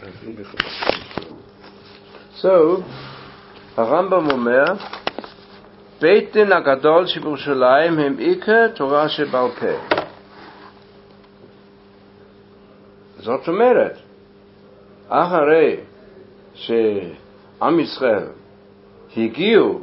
So, הרמב"ם אומר, בית דין הגדול שבירושלים הם עיקר תורה שבעל פה. זאת אומרת, אחרי שעם ישראל הגיעו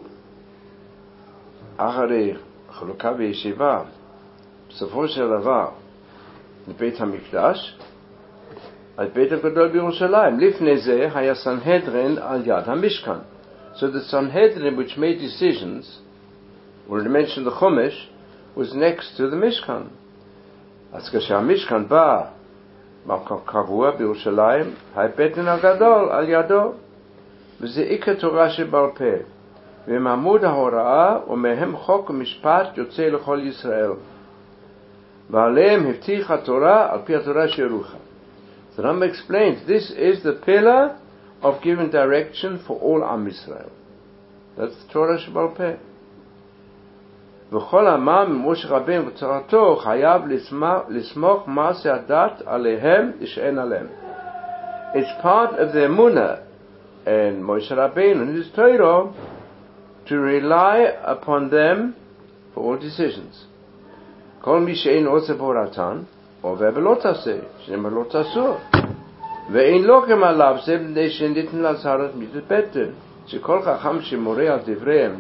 אחרי חלוקה וישיבה בסופו של דבר לבית המקדש, אז בית הגדול בירושלים, לפני זה היה סנהדרין על יד המשכן. So the Sanhedrin which made decisions, or mentioned the Chumash, was next to the Mishkan. אז כשהמשכן בא קבוע בירושלים, הבית דין הגדול על ידו, וזה עיקר תורה שבעל פה, והם עמוד ההוראה ומהם חוק ומשפט יוצא לכל ישראל, ועליהם הבטיחה תורה על פי התורה שירוחה. The Rambam explains this is the pillar of giving direction for all Am Yisrael. That's the Torah שבעל פה. וכל עמם ממשה רבינו ותורתו חייב לסמוך מעשה הדת עליהם ישען עליהם. It's part of the emunah and Moshe Rabbeinu and his Torah to rely upon them for all decisions. כל מי שאין עושה בהורתן עובר בלא תעשה, שנאמר לא תעשו. ואין לו כמעליו זה בני שניתן לעזרת מצוות בית דין, שכל חכם שמורה על דבריהם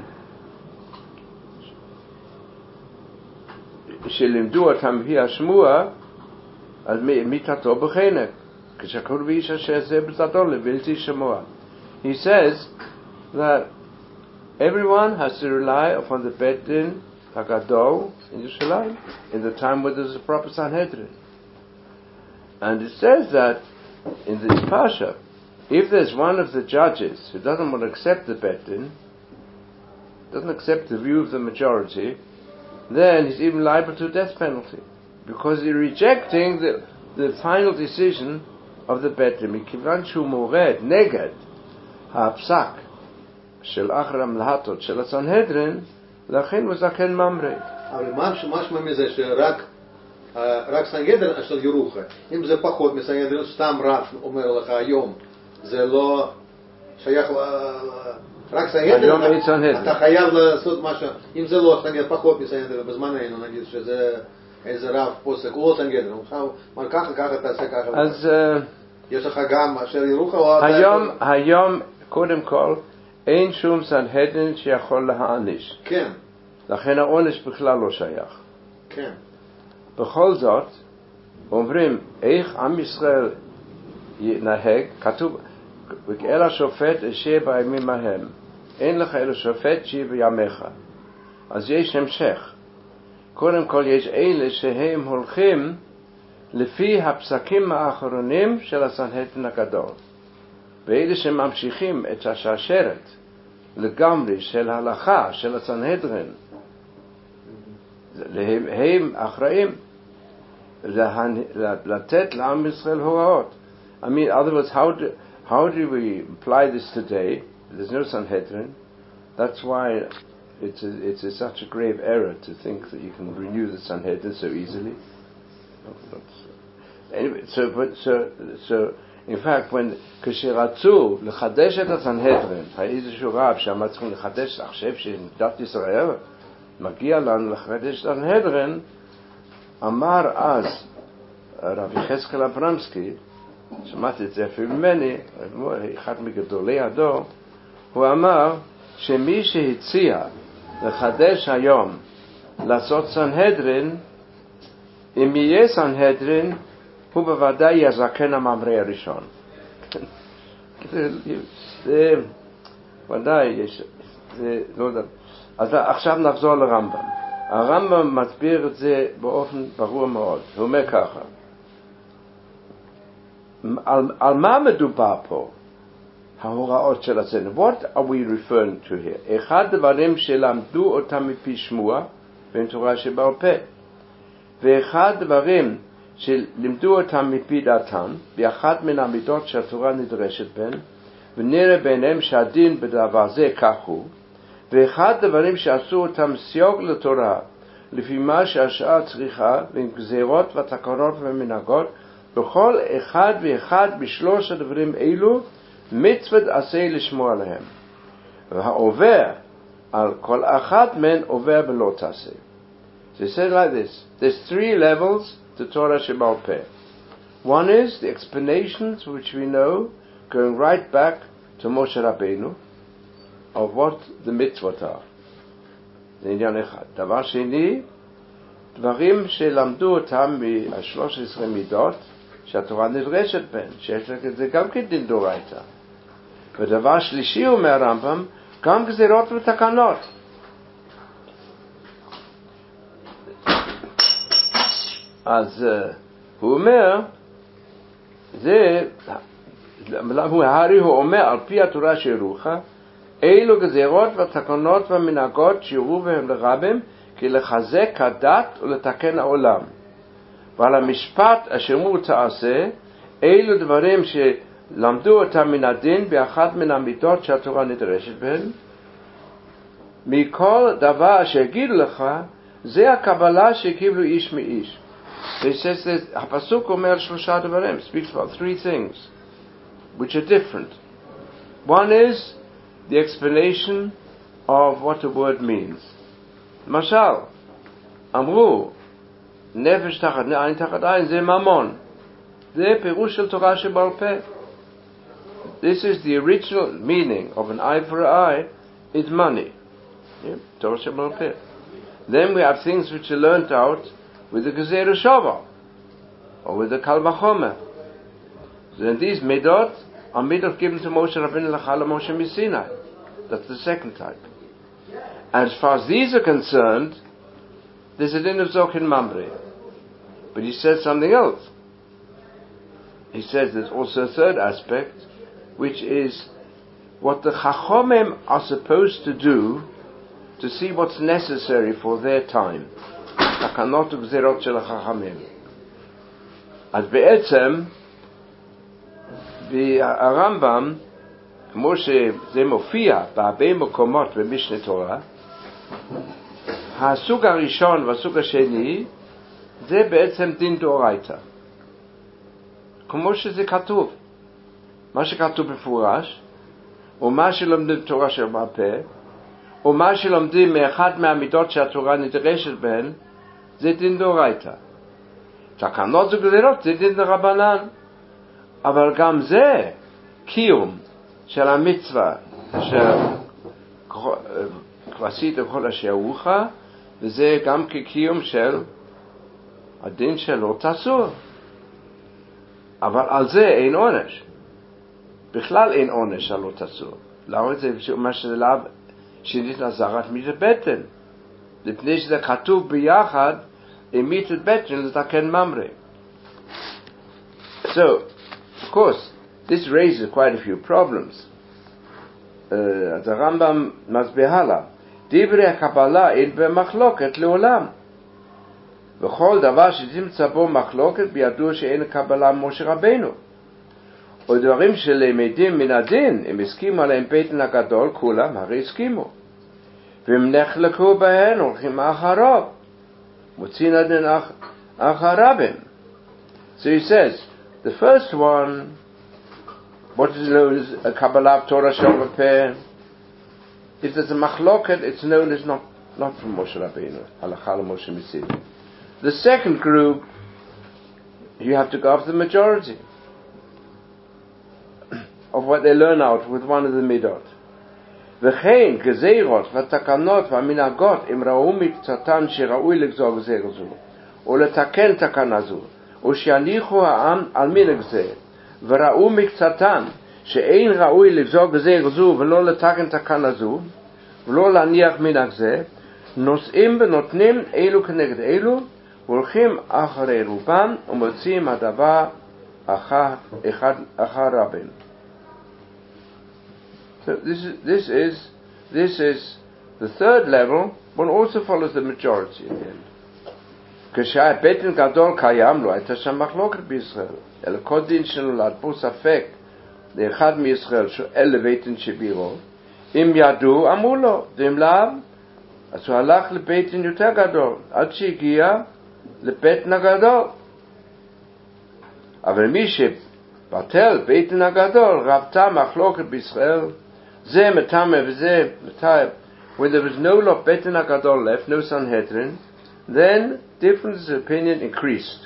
שלימדו אותם בפי השמוע, אז מיתתו בחנק, כשכתוב באיש אשר זה בצדו לבלתי שמוע. He says that everyone has to rely upon the Beit Din HaGadol in Yerushalayim in the time where there's a proper Sanhedrin. And it says that in this Pasha, if there's one of the judges who doesn't want to accept the Beit Din, doesn't accept the view of the majority, then he's even liable to a death penalty, because he's rejecting the final decision of the Beit Din. מכיוון שהוא מורד נגד הפסק של אחר המלהטות של הסנהדרין, לכן הוא זקן ממרי. אבל משמע מזה שרק סנהדרין של ירוחה, אם זה פחות מסנהדרין, סתם רב אומר לך היום, זה לא שייך רק סנהדרין, אתה חייב לעשות משהו, אם זה לא סנהדרין, פחות מסנהדרין, בזמננו נגיד שזה איזה רב פוסק, הוא לא סנהדרין, הוא אומר ככה תעשה ככה. אז יש לך גם אשר ירוחה או... היום קודם כל אין שום סנהדרין שיכול להעניש. כן. לכן העונש בכלל לא שייך. כן. בכל זאת, אומרים, איך עם ישראל ינהג, כתוב, אל השופט אשר בימים ההם, אין לך אל השופט שיהיה בימיך. אז יש המשך. קודם כל יש אלה שהם הולכים לפי הפסקים האחרונים של הסנהדרין הגדול. ואלה שממשיכים את השרשרת לגמרי של ההלכה של הסנהדרין, הם אחראים לתת לעם ישראל הוראות. I mean, in other words, how do we apply this today? There's no Sanhedrin. That's why it's such a grave error to think that you can renew the Sanhedrin so easily. Anyway, so in fact, כשרצו לחדש את הסנהדרין, היה איזשהו רב שאמר צריכים לחדש, עכשיו שמדינת ישראל מגיע לנו לחדש את הסנהדרין, אמר אז רב יחזקאל אברמסקי, שמעתי את זה אפילו ממני, אחד מגדולי הדור, הוא אמר שמי שהציע לחדש היום לעשות סנהדרין, אם יהיה סנהדרין, הוא בוודאי יהיה זקן הממרי הראשון. זה ודאי יש, זה לא יודע. אז עכשיו נחזור לרמב"ם. הרמב"ם מסביר את זה באופן ברור מאוד. הוא אומר ככה, על מה מדובר פה ההוראות של הסנהדרין? What are we referring to here? אחד הדברים שלמדו אותם מפי שמוע, בין תורה שבעל פה, ואחד הדברים שלימדו אותם מפי דעתם, באחת מן המידות שהתורה נדרשת בין, ונראה ביניהם שהדין בדבר זה כך הוא, ואחד הדברים שעשו אותם סיוג לתורה, לפי מה שהשעה צריכה, ועם גזירות ותקנות ומנהגות, בכל אחד ואחד בשלוש הדברים אלו מצוות עשה לשמוע עליהם. והעובר על כל אחת מהן עובר בלא תעשה. So he said like this. There's three levels to Torah Shebaal Peh. One is the explanations which we know going right back to Moshe Rabbeinu of what the mitzvot are. זה עניין אחד. דבר שני, דברים שלמדו אותם מה-13 מידות שהתורה נדרשת בהן, שיש לזה גם כדין דורייתא. ודבר שלישי אומר הרמב"ם, גם גזירות ותקנות. אז הוא אומר, הרי הוא אומר על פי התורה שירוחה, אילו גזירות ותקנות ומנהגות שירו בהם לרבים, כי לחזק הדת ולתקן העולם. ועל המשפט אשר הוא תעשה, אילו דברים שלמדו אותם מן הדין באחת מן המידות שהתורה נדרשת בהן, מכל דבר שיגידו לך, זה הקבלה שקיבלו איש מאיש. הפסוק אומר שלושה דברים, speaks about three things, which are different. One is the explanation of what the word means. למשל, אמרו, נפש תחת עין תחת עין, זה ממון. זה פירוש של תורה שבעל פה. This is the original meaning of an eye for an eye, is money. Yeah? Torah שבעל פה. Then we have things which are learnt out with the Gezerah Shavah, or with the Kal Vachomer. Then these midot are midot given to Moshe Rabbeinu L'Chala Moshe Misinai. That's the second type. As far as these are concerned, there's a din of Zochin Mamre. But he says something else. He says there's also a third aspect, which is what the Chachomim are supposed to do to see what's necessary for their time. תקנות וגזירות של החכמים. אז בעצם, והרמב"ם, כמו שזה מופיע בהרבה מקומות במשנה תורה, הסוג הראשון והסוג השני, זה בעצם דין דאורייתא. כמו שזה כתוב. מה שכתוב בפורש, או מה שלומדים תורה של בעל פה, או מה שלומדים מאחד מהמידות שהתורה נדרשת בהן, זה דין דאורייתא. תקנות וגזירות זה דין דרבנן. אבל גם זה קיום של המצווה שעשית כל אשר אורך, וזה גם כקיום של הדין שלא תעשו. אבל על זה אין עונש. בכלל אין עונש על לא תעשו. למה זה מה שזה שנית נזרת מיתת בטן? לפני שזה כתוב ביחד עם מיתת בטן לתקן ממרי. So, of course, this raises quite a few problems. אז הרמב"ם מסביר הלאה. דברי הקבלה אין במחלוקת לעולם. וכל דבר שתמצא בו מחלוקת בידוע שאין קבלה משה רבנו. או דברים שלמדים מן הדין, הם הסכימו עליהם בטן הגדול, כולם הרי הסכימו. והם נחלקו בהן, הולכים אחריו. מוצאים הדין אחריהם. So he says, the first one, what is known as a Kabbalah of Torah Shabbat Peh, if there's a machloket, it's known as not from Moshe Rabbeinu, Halakha Moshe Mitzvah. The second group, you have to go after the majority of what they learn out with one of the midot. וכן גזירות ותקנות והמנהגות אם ראו מקצתן שראוי לגזור גזירה זו או לתקן תקנה זו או שיניחו העם על מנהג זה וראו מקצתן שאין ראוי לגזור גזירה זו ולא לתקן תקנה זו ולא להניח מנהג זה, נושאים ונותנים אלו כנגד אלו והולכים אחרי רובם ומוצאים הדבר אחר רבים. So this is the third level, one also follows the majority in the end. כשהיה בטן גדול קיים לו, הייתה שם מחלוקת בישראל. אלא כל דין שנולד בו ספק לאחד מישראל שואל לבטן שבירו, אם ידעו אמרו לו, ואם לאו, אז הוא הלך לבטן יותר גדול, עד שהגיע לבטן הגדול. אבל מי שבטל בית דין הגדול, רבתה מחלוקת בישראל, זה מטמא וזה מטייב. When there was no law beit din hagadol left, no Sanhedrin, then difference of opinion increased.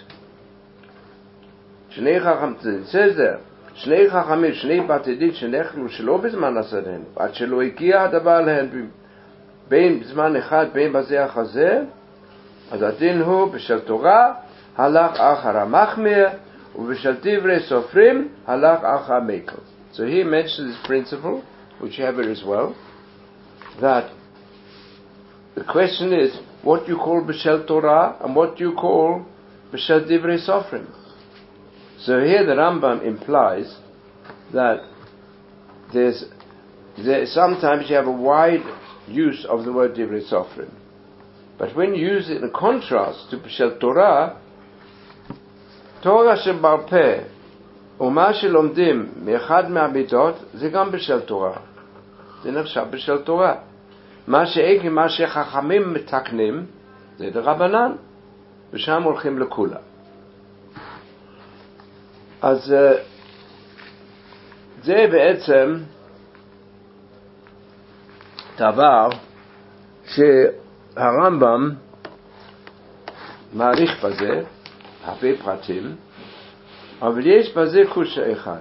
Shnei Chacham, it says there, Shnei Chachamim, Shnei Batidin, Shnechlu, Shelo Bizman Asadin, Ad Shelo Igia Hadabar Lehen, Bein Bizman Echad, Bein Bazeh HaChazeh, אז הדין הוא בשל תורה הלך אחר המחמיר ובשל דברי סופרים הלך אחר המקל. So he mentions this principle, which you have here as well, that the question is what you call בשל Torah and what you call בשל דברי סופרים. So here the Rambam implies that there's sometimes you have a wide use of the word דברי סופרים. But when you use it in contrast to B'Shel Torah, Torah שבעל פה ומה שלומדים מאחד מהמידות זה גם בשל תורה. זה נחשב בשל תורה. מה שאין מה שחכמים מתקנים זה דרבנן, ושם הולכים לכולה. אז זה בעצם דבר הרמב"ם מעריך בזה הרבה פרטים, אבל יש בזה קושיה אחד.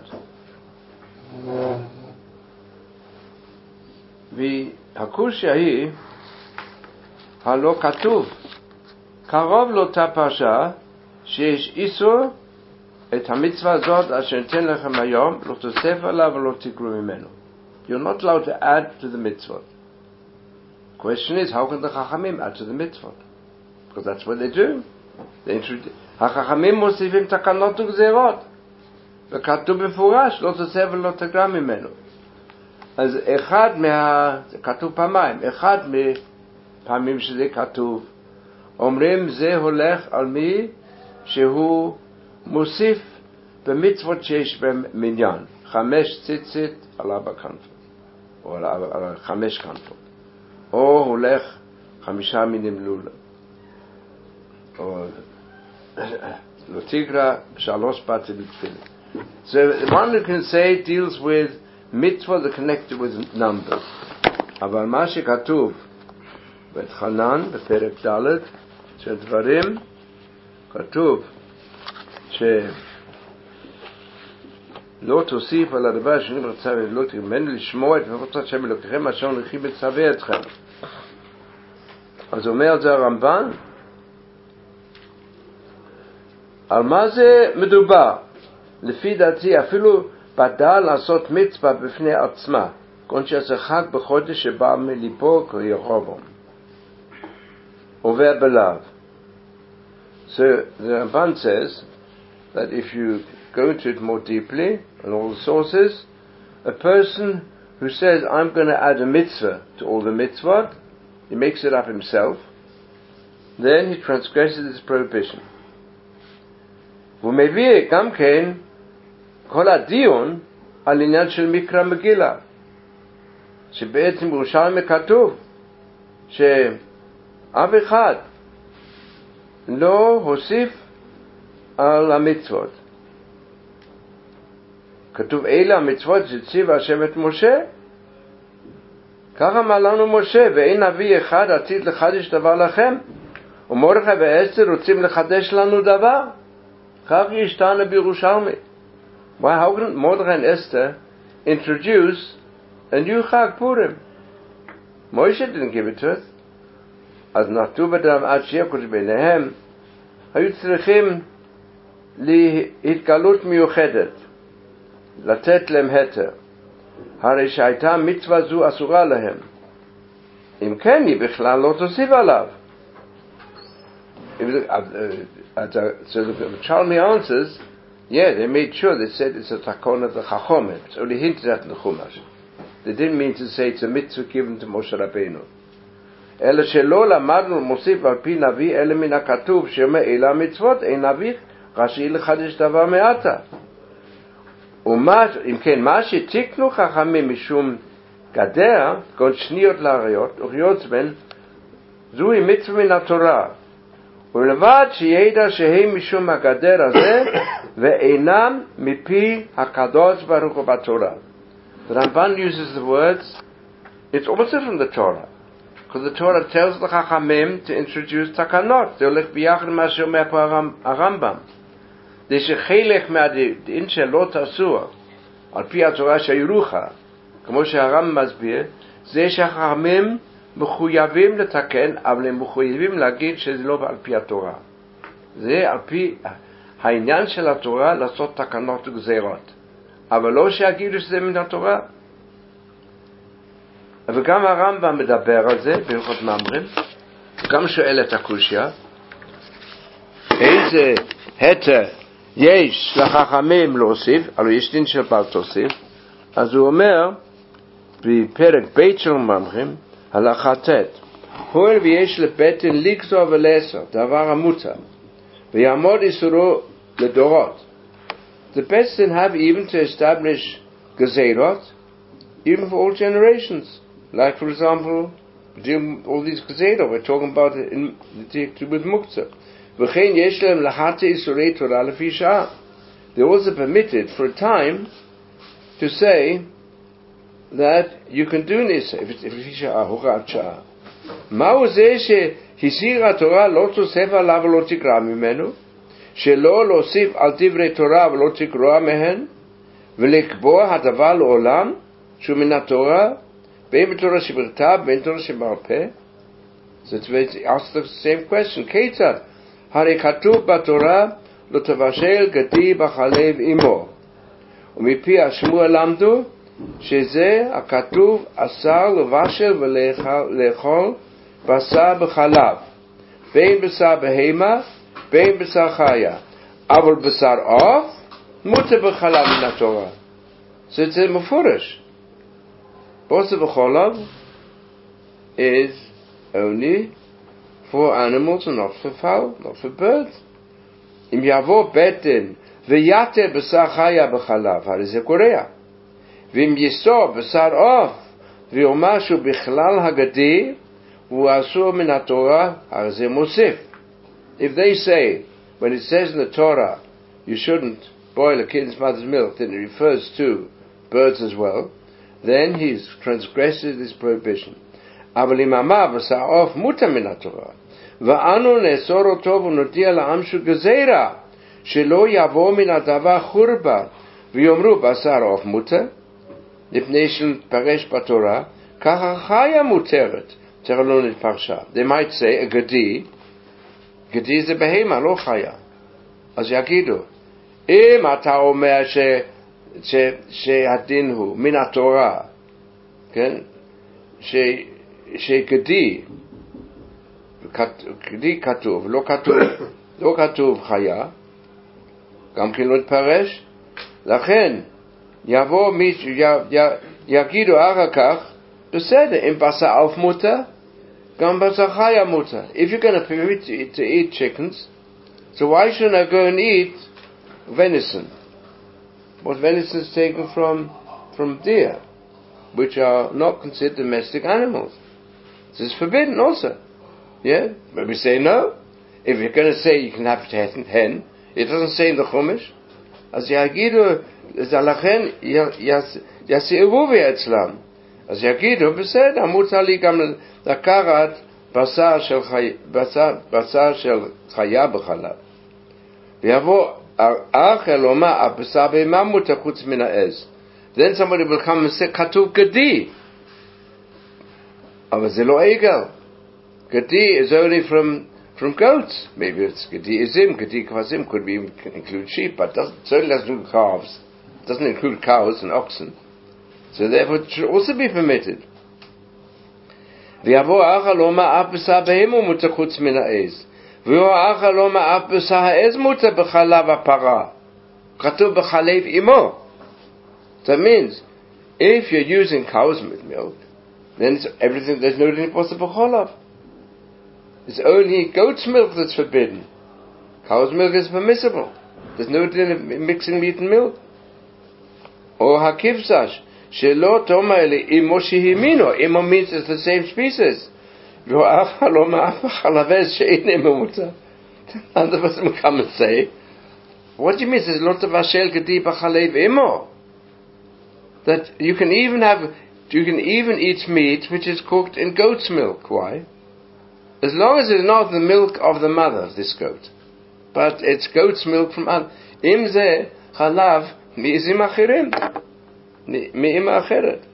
והקושיה היא, הלא כתוב, קרוב לאותה פרשה, שיש איסור את המצווה הזאת אשר ניתן לכם היום, לא תוסף עליו ולא תקרו ממנו. You're not allowed to add to the mitzvot. Question is, how can the Chachamim add to the mitzvot? Because that's what they do. HaChachamim מוסיפים תקנות וגזירות. וכתוב בפורש, לא תוסף ולא תגרע ממנו. אז זה כתוב פעמיים, אחד מפעמים שזה כתוב, אומרים זה הולך על מי שהוא מוסיף במצוות שיש בהם מניין. 5 ציצית על 4 כנפות, או על 5 כנפות. או הולך 5 מינים לולה. או לא תקרא 3 פרטים בתפילה. So one who can say deals with mitzvah that connected with numbers. אבל מה שכתוב בתחנן, בפרק ד' של דברים, כתוב לא תוסיף על הדבר שאני רוצה ולא תגמנו לשמוע את מבוצת שם אלוקיכם אשר אנוכי מצווה אתכם. אז אומר זה הרמב"ן, על מה זה מדובר? לפי דעתי אפילו בדל לעשות מצווה בפני עצמה, כל שעשה חג בחודש שבא מליפו כירובום עובר בלאו. So the Ramban says that if you go into it more deeply and all the sources, a person who says I'm going to add a mitzvah to all the mitzvot, he makes it up himself, then he transgresses his prohibition. והוא מביא גם כן כל הדיון על עניין של מקרא מגילה, שבעצם בירושלמי כתוב שאף אחד לא הוסיף על המצוות. כתוב אלה המצוות שציווה השם את משה. ככה אמר לנו משה, ואין נביא אחד עתיד לחדש דבר לכם, ומרדכי ואסתר רוצים לחדש לנו דבר. כך ישתנה בירושלמי. Why, how can Mordechai and Esther introduce a new Chag Purim? Moshe didn't give it to us. אז נטו בדם עד שיקוש ביניהם, היו צריכים להתגלות מיוחדת, לתת להם היתר. הרי שהייתה מצווה זו אסורה להם. אם כן, היא בכלל לא תוסיף עליו. So the Chalmi answers, yeah, they made sure, they said it's a takon of the Chachomim. It's only hinted at in the Chumash. They didn't mean to say it's a mitzvah given to Moshe Rabbeinu. אלא שלא למדנו מוסיף על פי נביא, אלא מן הכתוב שאומר אלה המצוות, אין נביא רשאי לחדש דבר מעתה. אם כן, מה שתיקנו חכמים משום גדר, כל שניות לעריות, וכיות זמן, זוהי מצווה מן התורה. ולבד שידע שהם משום הגדר הזה, ve'enam mipi hakadosh baruch hu b'Torah. The Ramban uses the words, it's also from the Torah. Because the Torah tells the Chachamim to introduce takanot. They olech biyachad ma she'omer po Arambam. Deshechelech מהדין שלא תעשו על פי התורה שירוחה, כמו שהרמב"ם מסביר, זה שהחכמים מחויבים לתקן, אבל הם מחויבים להגיד שזה לא על פי התורה. זה על פי העניין של התורה לעשות תקנות וגזירות, אבל לא שיגידו שזה מן התורה. וגם הרמב"ם מדבר על זה בהלכות ממרים, גם שואל את הקושיה, איזה היתר יש לחכמים להוסיף, אבל יש דין של בל תוסיף. אז הוא אומר בפרק ב' של ממרים, הלכה ט', הואיל ויש לבית דין לגזור ולאסור דבר המותר, ויעמוד איסורו לדורות, the best din have even to establish gezerot even for all generations. Like for example, all these gezerot we're talking about in the with muktzah. They're also permitted for a time to say that you can do this if it's sha'ah, horat sha'ah. Ma'u zeh shehisira Torah lo tosef alav lo tikra mimenu, shelo losif al divrei Torah lo tikroa mehen, ולקבוע הדבר לעולם שהוא מן התורה, בין בתורה שבכתב, בין בתורה שבעל פה. So it's asked the same question. כיצד? הרי כתוב בתורה לא תבשל גדי בחלב אמו, ומפי השמוע למדו שזה הכתוב אסר לבשל ולאכול בשר בחלב, בין בשר בהמה בין בשר חיה, אבל בשר עוף מותר בחלב מן התורה. So it's מפורש. בשר בחלב is only for animals and not for fowl, not for birds. אם יבוא בית דין ויתר בשר חיה בחלב, הרי זה קורע. ואם יסור בשר עוף ויאמר שהוא בכלל הגדי הוא אסור מן התורה, הרי זה מוסיף. If they say, when it says in the Torah you shouldn't boil a kid's mother's milk, then it refers to birds as well, then he's transgressed this prohibition. אבל אם אמר בשר עוף מותר מן התורה, ואנו נאסור אותו ונודיע לעם שהוא גזירה, שלא יבוא מן הדבר חורבה, ויאמרו בשר עוף מותר, לפני שנתפרש בתורה, ככה חיה מותרת, תראה לא נתפרשה. They might say, a גדי זה בהמה, לא חיה. אז יגידו, אם אתה אומר שהדין הוא מן התורה, כן? שגדי כתוב, לא כתוב חיה, גם כן לא נתפרש, לכן יבוא מישהו, יגידו אחר כך, בסדר, אם בשר עוף מותר, גם בשר חיה מותר. If you're going to eat chickens, so why shouldn't I go and eat venison? What venison is taken from deer, which are not considered domestic animals. This is forbidden also. Yeah? But we say no. If you're going to say you can have hen, it doesn't say in the Chumash. אז יגידו, לכן יעשי עירובי אצלם. אז יגידו, בסדר, מותר לי גם לקחת בשר של חיה בחלב. ויבוא האחר לומר, הבשר בהמה מותר חוץ מן העז. Then somebody will come and say, כתוב גדי. אבל זה לא עגל. גדי is only from goats. Maybe it's gedi izim, gedi kvazim could be include sheep, but certainly doesn't include calves. It doesn't include cows and oxen. So therefore it should also be permitted. ויבוא האחר לומר אף בשר בהמה מותר חוץ מן העז. ויבוא האחר לומר אף בשר העז מותר בחלב הפרה. כתוב בחלב אמו. That means if you're using cow's milk, then it's everything, there's no possible cholav. It's only goat's milk that's forbidden. Cow's milk is permissible. There's no mixing meat and milk. Or hakivsash, shelo toma ele imo shihimino. Imo means it's the same species. And the person will come and say, What do you mean? There's a lot of Ashel Gedi B'Chalev Imo. That you can even eat meat which is cooked in goat's milk. Why? As long as it's not the milk of the mother, this goat, but it's goat's milk from Im Ze Chalav Mi'izim Achirim, Mi'ima Acheret.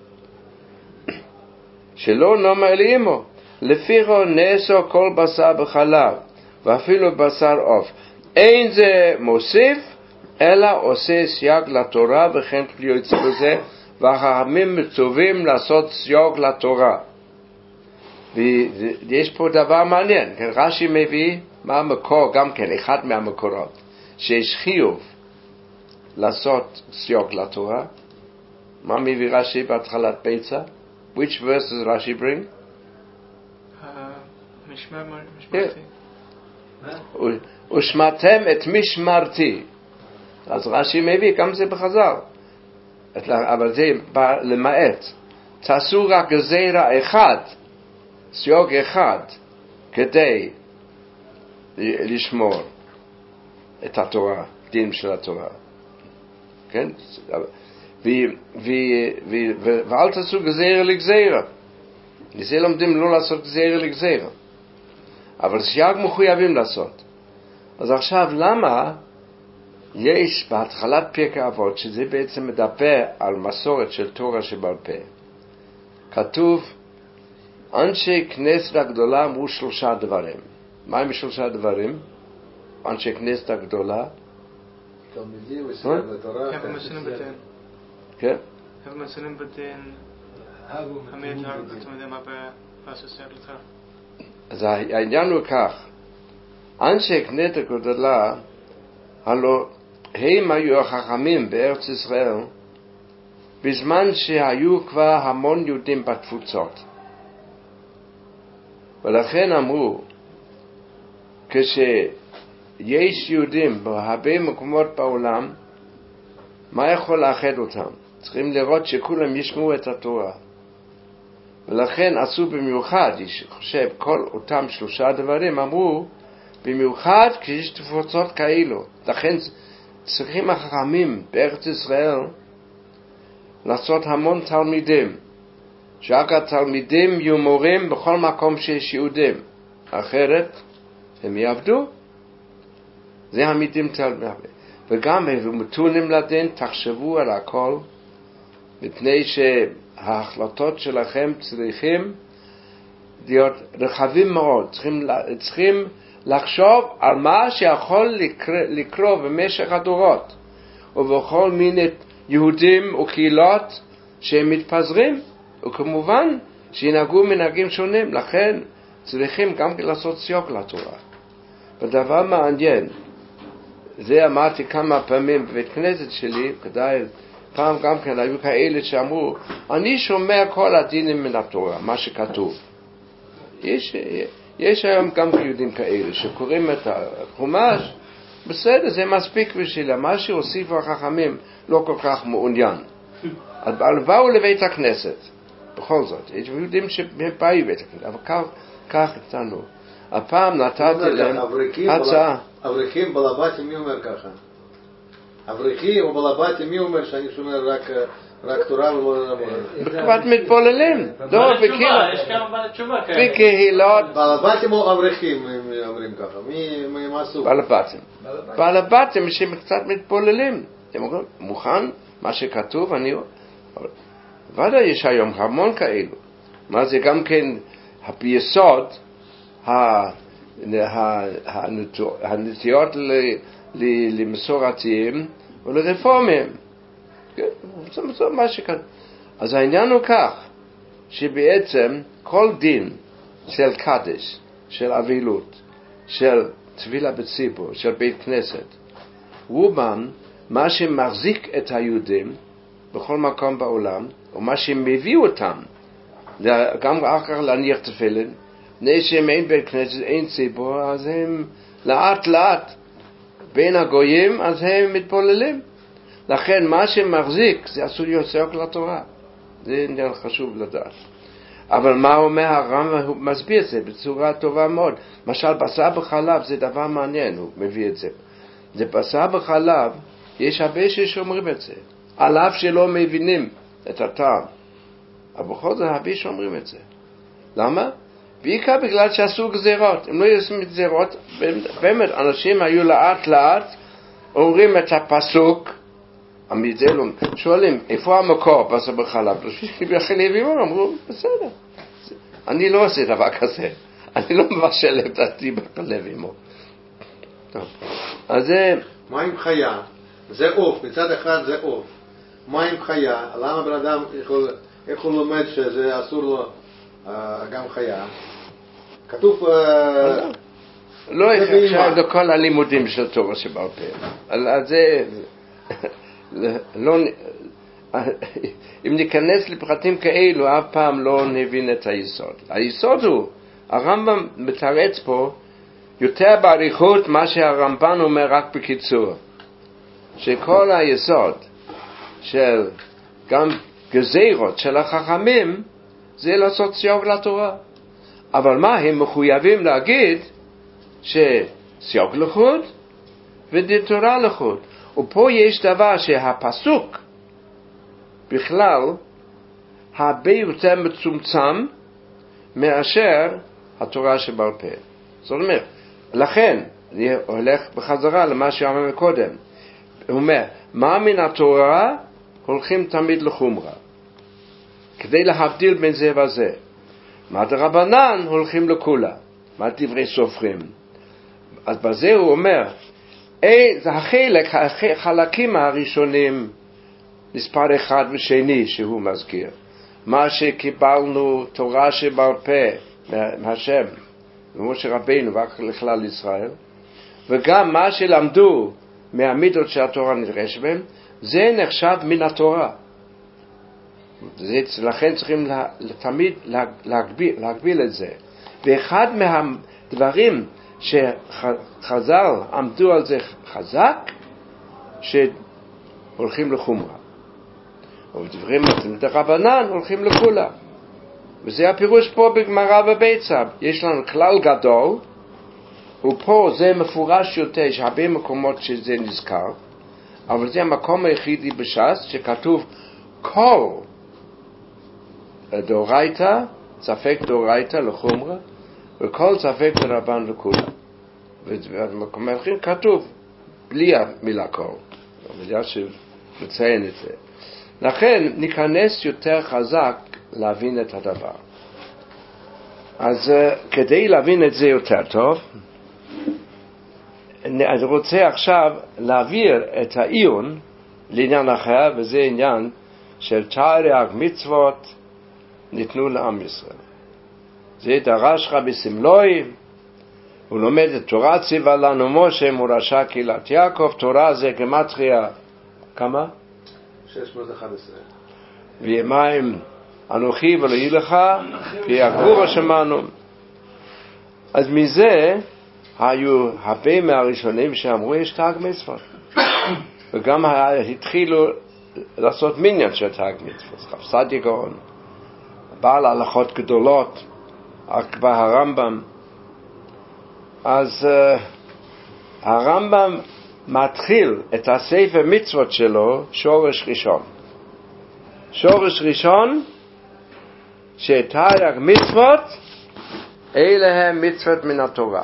Shelo Noma Eliimo. Leficho Neso Kol Basar B'Chalav, V'afilu Basar Of. Ein Ze Mosif, Ela Ose Siyag LaTorah, V'chen Kliyotz B'Ze, והחכמים מצווים לעשות סיוג לתורה. ויש פה דבר מעניין, רש"י מביא מה המקור, גם כן אחד מהמקורות, שיש חיוב לעשות סיוג לתורה. מה מביא רש"י בהתחלת פסח? Which verse does Rashi bring? משמרתי. ושמרתם את משמרתי. אז רש"י מביא, גם זה בחז"ל. אבל זה בא למעט. תעשו רק גזירה אחד, סיוג אחד, כדי לשמור את התורה, דין של התורה. כן? ואל תעשו גזירה לגזירה. לזה לומדים לא לעשות גזירה לגזירה. אבל סייג מחויבים לעשות. אז עכשיו למה יש בהתחלת פרקי אבות, שזה בעצם מדבר על מסורת של תורה שבעל פה, כתוב אנשי כנסת הגדולה אמרו 3 דברים. מה הם 3 דברים? אנשי כנסת הגדולה תלמידים וסייג לתורה, הם מסונים בדין. כן? הם מסונים בדין המית תלמידים לעשות סייג לתורה. אז העניין הוא כך, אנשי כנסת הגדולה הלא הם היו החכמים בארץ ישראל בזמן שהיו כבר המון יהודים בתפוצות, ולכן אמרו כשיש יהודים בהרבה מקומות בעולם, מה יכול לאחד אותם? צריכים לראות שכולם ישמעו את התורה, ולכן עשו במיוחד, אני חושב כל אותם 3 דברים אמרו במיוחד כשיש תפוצות כאלו. לכן צריכים החכמים בארץ ישראל לעשות המון תלמידים, שרק התלמידים יהיו מורים בכל מקום שיש יהודים, אחרת הם יעבדו. זה המידים תלמידים. וגם הם מתונים לדין, תחשבו על הכל, מפני שההחלטות שלכם צריכים להיות רחבים מאוד, צריכים לחשוב על מה שיכול לקרוא במשך הדורות, ובכל מיני יהודים וקהילות שהם מתפזרים, וכמובן שינהגו מנהגים שונים. לכן צריכים גם לעשות סיוג לתורה. ודבר מעניין, זה אמרתי כמה פעמים בבית כנסת שלי, כדאי, פעם גם כן היו כאלה שאמרו, אני שומע כל הדינים מן התורה, מה שכתוב. יש היום גם יהודים כאלה שקוראים את החומש, בסדר, זה מספיק בשבילה, מה שהוסיפו החכמים לא כל כך מעוניין. אבל באו לבית הכנסת, בכל זאת, יש יהודים שבאו לבית הכנסת, אבל כך איתנו. הפעם נתתי להם הצעה. אברכים בלבטים, מי אומר ככה? אברכים או בלבטים, מי אומר שאני שומע רק תורה ולא נאמר? בכמעט מתפוללים. יש כמה תשובה כאלה. בקהילות. בלבטים או אברכים אומרים ככה? מי עשו? בלבטים. בלבטים שהם קצת מתפוללים. הם אומרים, מוכן? מה שכתוב, אני... ודאי יש היום המון כאלו. מה זה גם כן ביסוד הנטיות למסורתיים ולרפורמים. זה מה שכאן. אז העניין הוא כך, שבעצם כל דין של קדש, של אבילות, של תפילה בציבור, של בית כנסת, רובם מה שמחזיק את היהודים בכל מקום בעולם, או מה שמביא אותם גם אחר להניח תפילין, בני שהם אין בית כנסת, אין ציבור, אז הם לאט לאט בין הגויים, אז הם מתפוללים. לכן מה שמחזיק זה אסור להיות סיוג לתורה. זה עניין חשוב לדעת. אבל מה אומר הרמב"ם? הוא מסביר את זה בצורה טובה מאוד. למשל בשר בחלב זה דבר מעניין, הוא מביא את זה. זה בשר וחלב, יש הרבה שאומרים את זה. על אף שלא מבינים את הטעם. אבל בכל זאת הרבה שאומרים את זה. למה? בעיקר בגלל שעשו גזירות. הם לא יעשו גזירות. באמת, אנשים היו לאט לאט, אומרים את הפסוק, שואלים, איפה המקור בשר וחלב? החלבים אמרו, בסדר. אני לא עושה דבר כזה. אני לא מבשל את דעתי בחלבים. טוב. אז זה... מים חיה, זה עוף, מצד אחד זה עוף. מים חיה, למה בן אדם איך הוא לומד שזה אסור לו גם חיה? כתוב... לא אפשר לכל הלימודים של תורה שבעל פה. אז זה... לא... אם ניכנס לפרטים כאלו, אף פעם לא נבין את היסוד. היסוד הוא, הרמב"ם מתרץ פה יותר בעריכות מה שהרמב"ן אומר רק בקיצור. שכל היסוד של גם גזירות של החכמים זה לעשות סיוג לתורה. אבל מה הם מחויבים להגיד? שסיוג לחוד ודין תורה לחוד. ופה יש דבר שהפסוק בכלל הרבה יותר מצומצם מאשר התורה שבעל פה. זאת אומרת, לכן אני הולך בחזרה למה שאמרנו קודם. הוא אומר, מה מן התורה הולכים תמיד לחומרה, כדי להבדיל בין זה וזה. מה דרבנן הולכים לכולה, מה דברי סופרים. אז בזה הוא אומר, זה החלקים הראשונים, מספר אחד ושני שהוא מזכיר. מה שקיבלנו תורה שבעל פה מהשם, ממשה רבינו וכלל ישראל, וגם מה שלמדו מהמידות שהתורה נדרש בהם, זה נחשב מן התורה. לכן צריכים תמיד להגביל את זה. ואחד מהדברים שחז"ל עמדו על זה חזק, שהולכים לחומרה. ובדברים דרבנן הולכים לכולה. וזה הפירוש פה בגמרא בביצה. יש לנו כלל גדול, ופה זה מפורש יותר, יש הרבה מקומות שזה נזכר, אבל זה המקום היחידי בש"ס שכתוב כל דאורייתא, ספק דאורייתא לחומרה, וכל ספק דרבן לכולה. ובמקום האחר כתוב בלי המילה כל. בגלל שמציין את זה. לכן ניכנס יותר חזק להבין את הדבר. אז כדי להבין את זה יותר טוב, אני רוצה עכשיו להעביר את העיון לעניין אחר, וזה עניין של תרי"ג מצוות ניתנו לעם ישראל. זה דרש רבי סמלוי, הוא לומד את תורה ציווה לנו משה מורשה קהילת יעקב. תורה זה גמטריה כמה? 611. וימיים אנוכי ולא יהיה לך כי הגבורה שמענו. אז מזה היו הרבה מהראשונים שאמרו יש תרי"ג מצוות, וגם התחילו לעשות מניין של תרי"ג מצוות. רב סעדיה גאון, בעל הלכות גדולות, כבר הרמב"ם. אז הרמב"ם מתחיל את הספר מצוות שלו שורש ראשון. שורש ראשון שתרי"ג מצוות אלה הם מצוות מן התורה.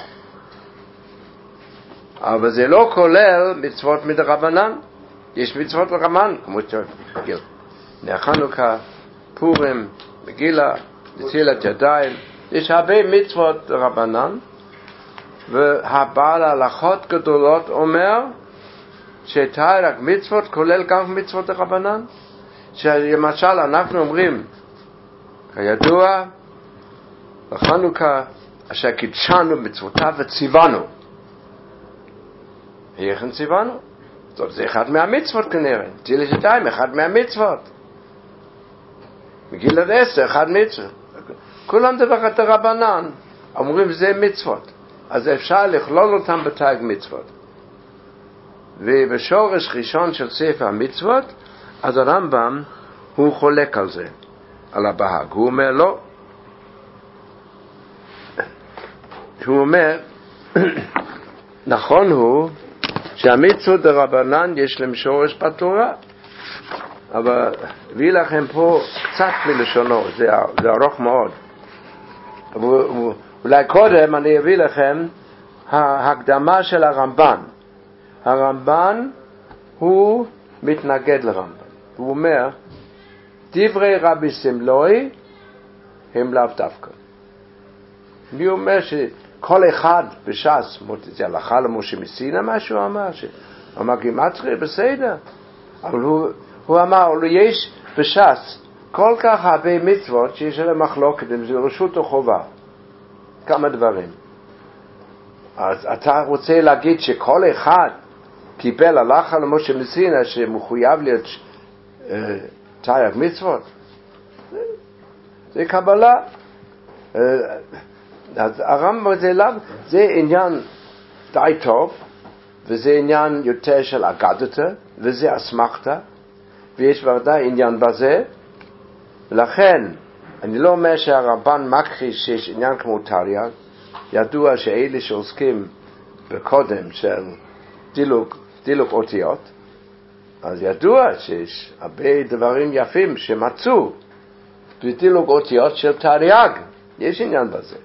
אבל זה לא כולל מצוות מדרבנן. יש מצוות דרבנן כמו שגיל נר חנוכה, פורים, מגילה, נטילת ידיים. יש הרבה מצוות דרבנן, והבעל הלכות גדולות אומר שתרי"ג מצוות כולל גם מצוות דרבנן. שלמשל אנחנו אומרים כידוע בחנוכה אשר קידשנו מצוותיו וציוונו. היכן ציוונו? זה אחד מהמצוות כנראה. נטילת ידיים אחד מהמצוות. מגילת אסתר אחד מצוות. כולם דבר דרבנן. אומרים זה מצוות. אז אפשר לכלול אותם בתרי"ג מצוות. ובשורש ראשון של ספר המצוות, אז הרמב"ם הוא חולק על זה, על הבהג. הוא אומר לא. הוא אומר, נכון הוא שהמצוות דרבנן יש להם שורש בתורה. אבל הביא לכם פה קצת מלשונו, זה ארוך מאוד. אולי קודם אני אביא לכם ההקדמה של הרמב"ן. הרמב"ן הוא מתנגד לרמב"ן. הוא אומר, דברי רבי סמלוי הם לאו דווקא. אני אומר שכל אחד בש"ס, זה הלכה למשה מסיני מה שהוא אמר, אמר גימטריה בסדר, אבל הוא אמר, יש בש"ס כל כך הרבה מצוות שיש להם מחלוקת, אם זה רשות או חובה, כמה דברים. אז אתה רוצה להגיד שכל אחד קיבל הלכה למשה מסיני שמחויב להיות תרי"ג מצוות? זה קבלה. אז הרמב"ם זה עניין די טוב, וזה עניין יותר של אגדתא, וזה אסמכתא, ויש ודאי עניין בזה. ולכן אני לא אומר שהרמב"ן מכחיש שיש עניין כמו תרי"ג. ידוע שאלה שעוסקים בקודם של דילוג אותיות, אז ידוע שיש הרבה דברים יפים שמצאו בדילוג אותיות של תרי"ג. יש עניין בזה.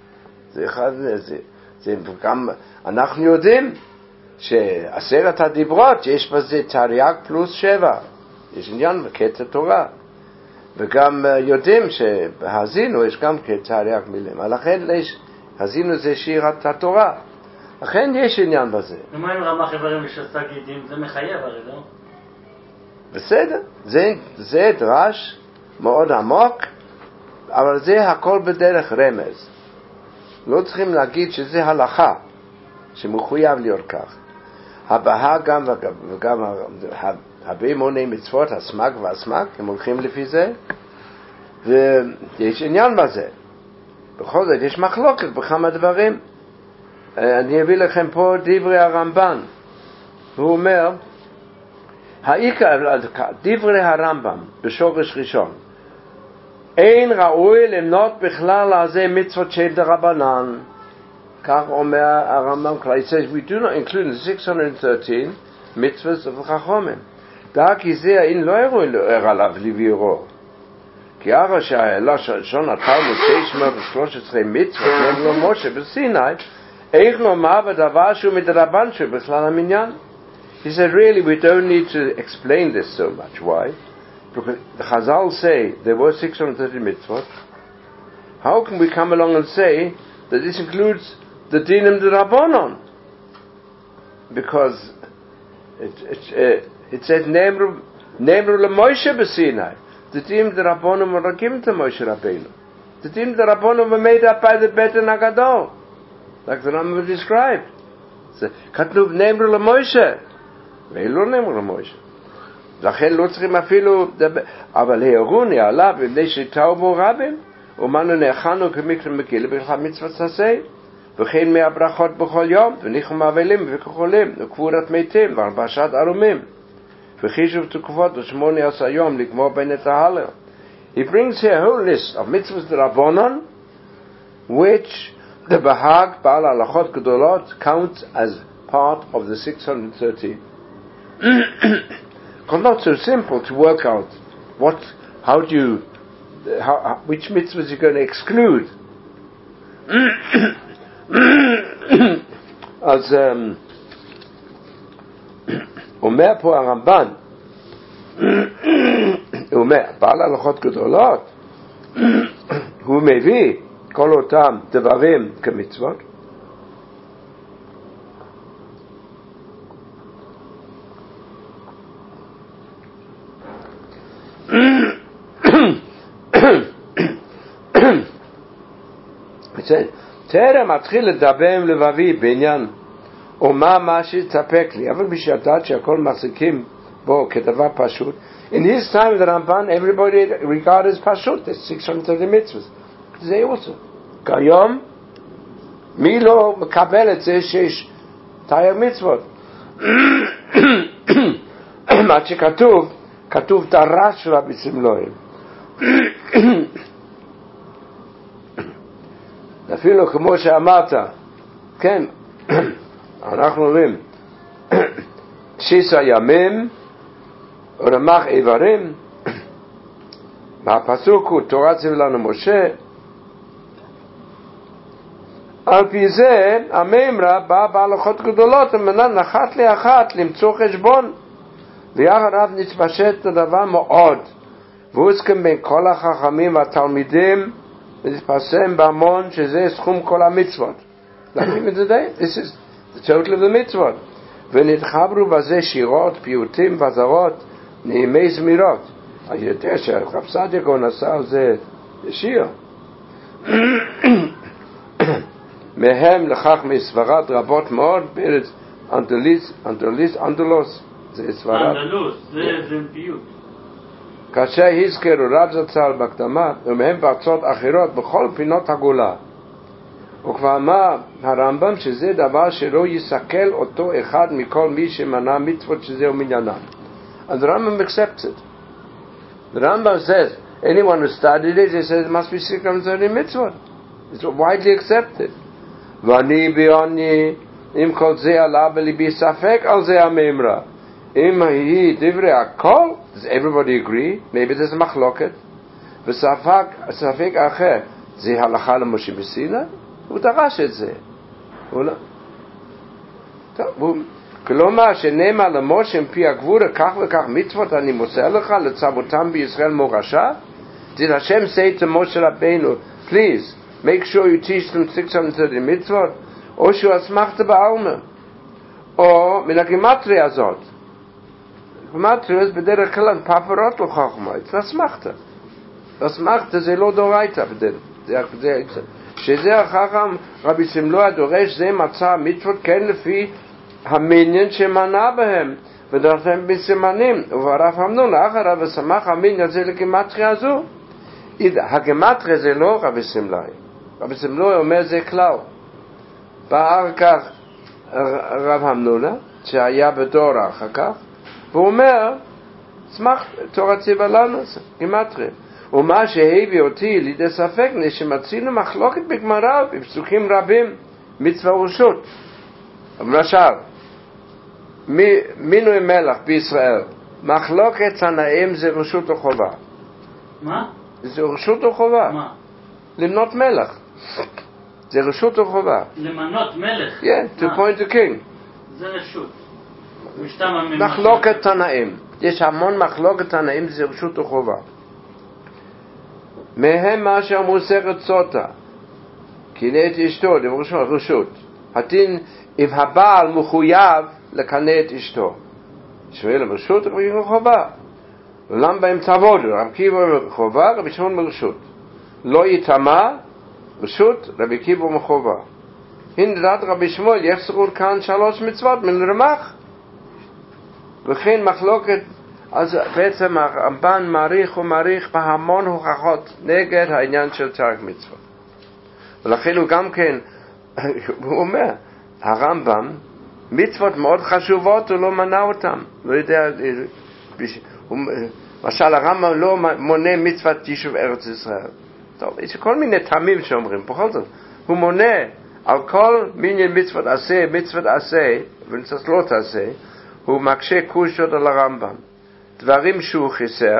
זה גם אנחנו יודעים שעשרת הדיברות יש בזה תרי"ג פלוס 7. יש עניין בקטע תורה. וגם יודעים שבהאזינו יש גם תרי"ג מילים. לכן האזינו זה שירת התורה. לכן יש עניין בזה. ומה אם רמ"ח איברים לשס"ה גידים? זה מחייב הרי, לא? בסדר. זה דרש מאוד עמוק, אבל זה הכל בדרך רמז. לא צריכים להגיד שזה הלכה, שמחויב להיות כך. הבאה גם וגם הרבה מוני מצוות, הסמ"ק והסמ"ק, הם הולכים לפי זה, ויש עניין בזה. בכל זאת, יש מחלוקת בכמה דברים. אני אביא לכם פה דברי הרמב"ן. הוא אומר, דברי הרמב"ם בשורש ראשון, אין ראוי למנות בכלל על זה מצוות של דרבנן. כך אומר הרמב"ם כלל. He says, we do not include in 613 מצוות of חכמים. כי זה אין לא ראוי לער עליו לביאורו. כי הרי שהעלה שון התלמוד 613 מצוות נאמרו משה בסיני, איך לומר בדבר שהוא מדרבן שבכלל המניין? He said, really, we don't need to explain this so much. Why? Because the Chazal say there were 630 mitzvot. How can we come along and say that this includes the dinim d'Rabbanon? Because it says Nemru LeMoshe b'Sinai. The dinim d'Rabbanon were given to Moshe Rabbeinu. The dinim d'Rabbanon were made up by the Bet Nagadol, like the Rambam described. So, Katnuv Nemru LeMoshe. ולא נאמרו למוישה. לכן לא צריכים אפילו אבל הערוני עליו בני שטעו בו רבים, ומנו נאכלנו כמקרה מגילה בכלל מצוות עשה, וכן מהברכות בכל יום, וניחום אבלים וכחולים, וקבורת מתים, והלבשת ערומים, וחישוב תקופות 18 יום לגמור בין את ההלל. He brings here a whole list of mitzvahs d'Rabbanan, which the Bahag, Baal Halachot Gedolot, counts as part of the 630. It's not so simple to work out which mitzvahs you're going to exclude. אז אומר פה הרמב"ן, הוא אומר, בעל הלכות גדולות, הוא מביא כל אותם דברים כמצוות, תרם מתחיל לדבר עם לבבי בעניין ומה שיתספק לי, אבל בשביל שהכל מחזיקים בו כדבר פשוט. In his time the Ramban, everybody regarded as pashut, there's 630 mitzvahs. זה also. כיום מי לא מקבל את זה שיש תרי"ג מצוות? מה שכתוב, כתוב דרש של רבי סמלוי. אפילו כמו שאמרת, כן, אנחנו אומרים, שישה ימים ורמח איברים. והפסוק הוא תורה ציווה לנו משה. על פי זה המימרה באה בהלכות גדולות ומנן אחת לאחת למצוא חשבון, ויחדיו נתפשט הדבר מאוד, והוסכם בין כל החכמים והתלמידים ונתפרסם בהמון שזה סכום כל המצוות. להקים את זה די? This is the total of the מצוות. ונתחברו בזה שירות, פיוטים וזרות, נעימי זמירות. אני יודע שהרב סעדיגון עשה על זה שיר. מהם לכך מספרד רבות מאוד, בארץ אנדלוס, זה ספרד. אנדלוס, זה פיוט. כאשר הזכרו רב זצ"ל בהקדמה, ומהם בארצות אחרות בכל פינות הגולה. וכבר אמר הרמב"ם שזה דבר שלא יסכל אותו אחד מכל מי שמנע מצוות שזהו מניינם. And the Rambam accepts it. The Rambam says, anyone who studied it, he says it must be 630 mitzvot. It's widely accepted. ואני ביוני, אם כל זה עלה בליבי ספק על זה המימרה. אם היא דברי הכל, does everybody agree? Maybe there's a מחלוקת. וספק אחר, זה הלכה למשה מסיני? הוא דרש את זה. כלומר, שנאמר למשה מפי הגבורה, כך וכך מצוות אני מוסר לך, לצוותם בישראל מורשה. Did Hashem say to Moshe Rabbeinu, please, make sure you teach them 630 mitzvot, או שהוא אסמכת בעלמא, או מן הגימטריה הזאת. גימטריה זה בדרך כלל פפרות לא חוכמה, זה אסמכת. אסמכת זה לא דורייתא בדרך. שזה החכם רבי סמלו הדורש, זה מצא מצוות כן לפי המניין שמנע בהם, ודרכם בסימנים, וברב אמנון אחריו ושמח המניין זה לגימטריה הזו. הגימטריה זה לא רבי סמלאי. רבי סמלאי אומר זה כלל. בא כך רב המנונה, שהיה בדור אחר כך, והוא אומר, סמך תורה ציווה לנו, גימטריה. ומה שהביא אותי לידי ספק, שמצינו מחלוקת בגמרא בפסוקים רבים, מצווה ורשות. למשל, מינוי מלך בישראל, מחלוקת תנאים זה רשות או חובה. מה? זה רשות או חובה. מה? למנות מלך. זה רשות או חובה. למנות מלך? Yeah, to point a king. זה רשות. מחלוקת תנאים. יש המון מחלוקת תנאים, זה רשות או חובה. מהם מה שהמוסרת סוטה. קנה את אשתו, רשות. הדין, אם הבעל מחויב לקנה את אשתו. שואל רשות, רבי שמעון חובה. למה בהם תעבוד? רבי עקיבא חובה, רבי שמעון ברשות. לא יטמא, רשות, רבי עקיבא מחובה. הנה דעת רבי שמואל, יחסרו כאן 3 מצוות מן רמ"ח. וכן מחלוקת, אז בעצם הרמב"ן מעריך בהמון הוכחות נגד העניין של תרי"ג מצוות. ולכן הוא גם כן, הוא אומר, הרמב"ם, מצוות מאוד חשובות, הוא לא מנע אותם. לא יודע, למשל הרמב"ם לא מונה מצוות יישוב ארץ ישראל. טוב, יש כל מיני טעמים שאומרים, בכל זאת, הוא מונה על כל מיני מצוות עשה, ומצוות לא תעשה, הוא מקשה קושיות על הרמב"ם. דברים שהוא חיסר,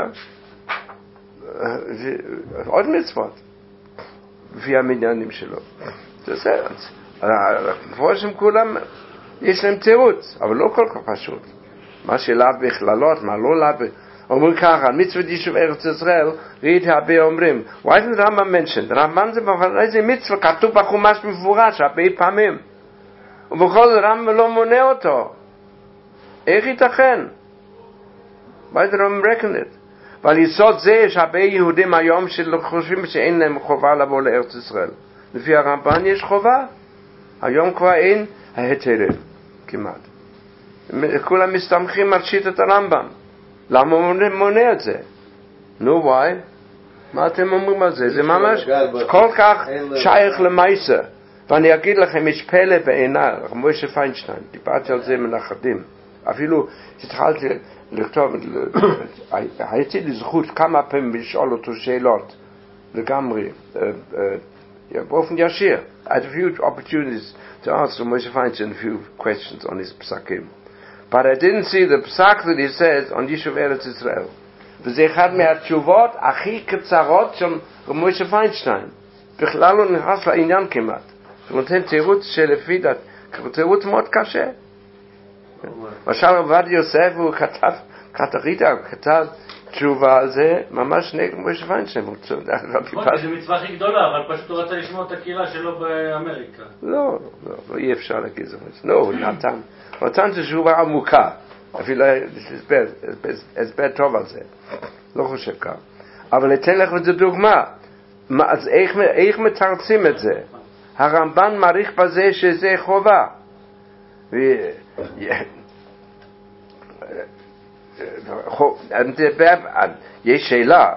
עוד מצוות, לפי המניינים שלו. זה מפורשים כולם, יש להם תירוץ, אבל לא כל כך פשוט. מה שלאו בכללות, מה לא לאו, אומרים ככה, מצוות יישוב ארץ ישראל, ראיתי הרבה אומרים, why isn't the Rambam mentioned? הרמב"ם זה איזה מצווה, כתוב בחומש מפורש, הרבה פעמים. ובכל זאת הרמב"ם לא מונה אותו. איך ייתכן? why did the Rambam reckon it? ועל יסוד זה יש הרבה יהודים היום שחושבים שאין להם חובה לבוא לארץ ישראל. לפי הרמב"ן יש חובה. היום כבר אין ההיתרים, כמעט. כולם מסתמכים על שיטת הרמב"ם. למה הוא מונה את זה? נו, why? מה אתם אומרים על זה? זה ממש כל כך שייך למייסה. ואני אגיד לכם, יש פלא בעיניי, משה פיינשטיין, דיברתי על זה מנחדים. אפילו התחלתי לכתוב, הייתי לי זכות כמה פעמים לשאול אותו שאלות, לגמרי, באופן ישיר. I had a few opportunities to ask Moshe Feinstein a few questions on his psakim. But I didn't see the psak that he says on Yishuv Eretz Yisrael. וזה אחד מהתשובות הכי קצרות של משה פיינשטיין. בכלל לא נכנס לעניין כמעט. הוא נותן תירוץ שלפי דת, תירוץ מאוד קשה. למשל עובדיה יוסף הוא כתב תשובה על זה ממש נגד משה פיינשטיין. זה מצווה הכי גדולה, אבל פשוט הוא רצה לשמוע את הקהילה שלו באמריקה. לא, אי אפשר להגיד זה. לא, נתן תשובה עמוקה. אפילו הסבר טוב על זה. לא חושב כך. אבל אתן לך את זה דוגמה. אז איך מתרצים את זה? הרמב"ן מעריך בזה שזה חובה. יש שאלה,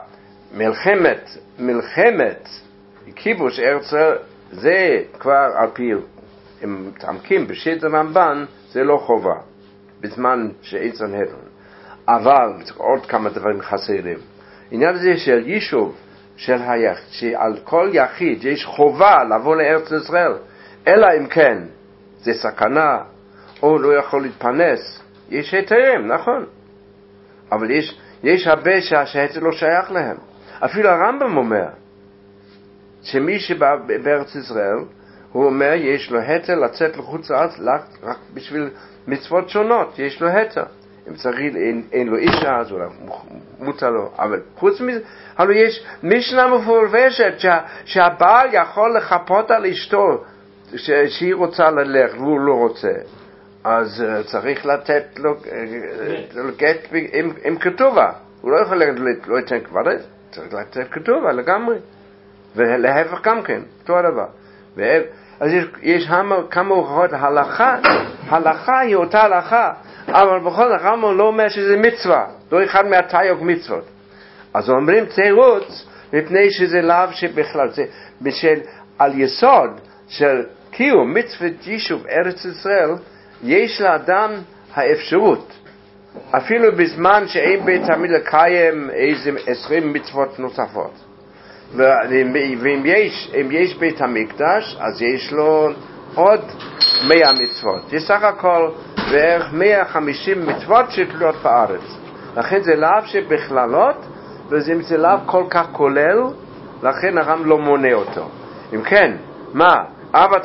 מלחמת כיבוש ארץ זה כבר על פי, אם מתעמקים בשיטת הרמב"ן זה לא חובה בזמן שאין סנהדרין, אבל עוד כמה דברים חסרים. עניין הזה של יישוב שעל כל יחיד יש חובה לבוא לארץ ישראל, אלא אם כן זה סכנה או לא יכול להתפרנס, יש היתרים, נכון, אבל יש הרבה שההיתר לא שייך להם. אפילו הרמב"ם אומר שמי שבא בארץ ישראל, הוא אומר יש לו היתר לצאת לחוץ לארץ רק בשביל מצוות שונות, יש לו היתר. אם צריך, אין לו אישה, אז הוא מותר לו. אבל חוץ מזה, הלוא יש משנה מפורשת שהבעל יכול לחפות על אשתו שהיא רוצה ללכת והוא לא רוצה. אז צריך לתת לו גט עם כתובה. הוא לא יכול לא לתת כברת, צריך לתת כתובה לגמרי. ולהפך גם כן, אותו הדבר. אז יש כמה הוכחות, הלכה היא אותה הלכה, אבל בכל זאת הרמב"ם לא אומר שזה מצווה, לא אחד מהתרי"ג מצוות. אז אומרים תירוץ מפני שזה לאו שבכלל, זה על יסוד של קיום מצוות יישוב ארץ ישראל, יש לאדם האפשרות, אפילו בזמן שאין בית תמיד לקיים איזה 20 מצוות נוספות. ואם יש בית המקדש, אז יש לו עוד 100 מצוות. יש סך הכל בערך 150 מצוות שתלויות בארץ. לכן זה לאו שבכללות, וזה לאו כל כך כולל, לכן הרמב"ם לא מונה אותו. אם כן, מה? אהבת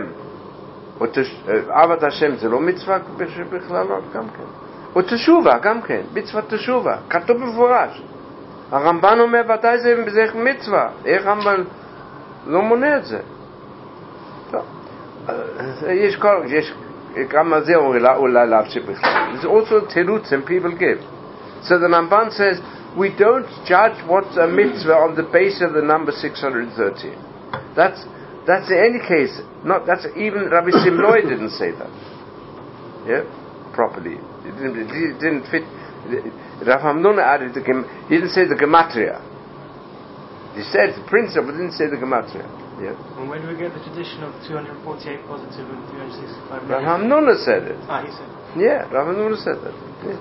השם זה לא מצווה בכללות גם כן. או תשובה גם כן, מצוות תשובה, כתוב במפורש. הרמב"ן אומר ודאי זה מצווה, איך הרמב"ן לא מונה את זה? טוב, יש גם על זה אולי לאו שבכלל. There's also תירוץ and people give. So the Ramban says we don't judge what's a mitzvah on the basis of the number 613. That's in any case, that's even Rabbi Simloi didn't say that. Yeah, properly. It didn't fit. Rav Hamnuna added he didn't say the gematria. He said the principle, but didn't say the gematria. Yeah. And where do we get the tradition of 248 positive and 365 negative? Rav Hamnuna said it. He said it. Yeah, Rav Hamnuna said that. Yeah.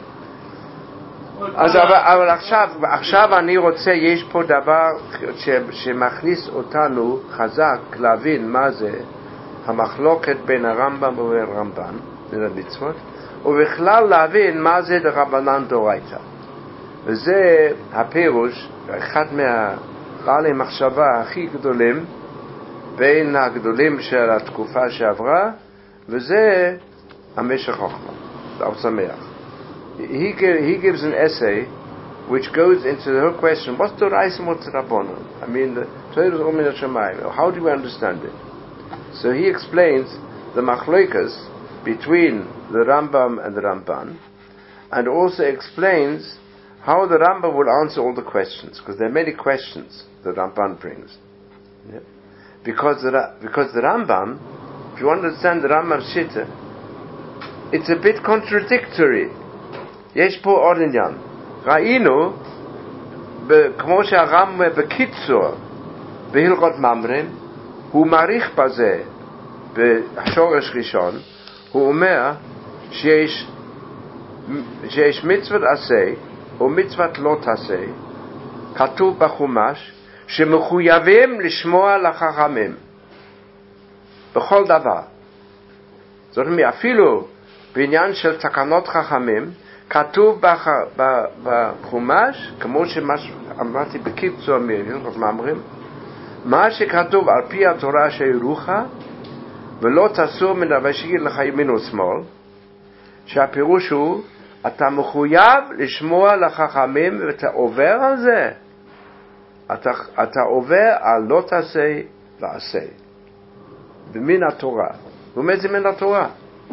אבל עכשיו אני רוצה, יש פה דבר שמכניס אותנו חזק להבין מה זה המחלוקת בין הרמב"ם ובין הרמב"ן, בין המצוות, ובכלל להבין מה זה דרבנן דאורייתא. וזה הפירוש, אחד מהבעלי מחשבה הכי גדולים, בין הגדולים של התקופה שעברה, וזה המשך חוכמה, דאור שמח. He gives an essay which goes into the whole question, what's Doraisa and what's Rabbanon? I mean, how do we understand it? So he explains the machlokas between the Rambam and the Ramban, and also explains how the Rambam will answer all the questions, because there are many questions the Ramban brings. Yeah? Because the Rambam, if you understand the Rambam Shitta, it's a bit contradictory. יש פה עוד עניין. ראינו, כמו שהרמב"ם בקיצור בהלכות ממרים, הוא מעריך בזה בשורש ראשון, הוא אומר שיש מצוות עשה ומצוות לא תעשה, כתוב בחומש, שמחויבים לשמוע לחכמים בכל דבר. זאת אומרת, אפילו בעניין של תקנות חכמים, כתוב בחומש, כמו שאמרתי בקיצור מהלכות מאמרים, מה שכתוב על פי התורה שירוחה, ולא תסור מן וישיג לך ימין ושמאל, שהפירוש הוא, אתה מחויב לשמוע לחכמים ואתה עובר על זה. אתה עובר על לא תעשה ועשה. ומן התורה. הוא אומר זה מן התורה.